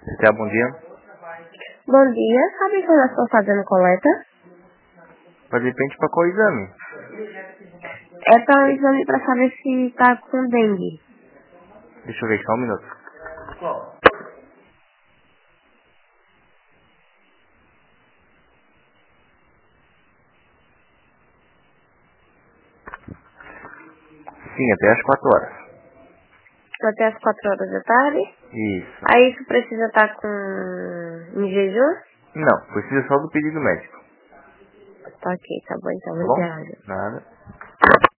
Até bom dia. Bom dia, sabe quando nós estamos fazendo coleta? Mas depende para qual exame. É para um exame para saber se está com dengue. Deixa eu ver, só um minuto. Sim, até às 4 horas. Até as 4 horas da tarde. Isso. Aí isso precisa estar em jejum? Não, precisa só do pedido médico. Tá ok, tá bom então, Tá bom? obrigada. Nada.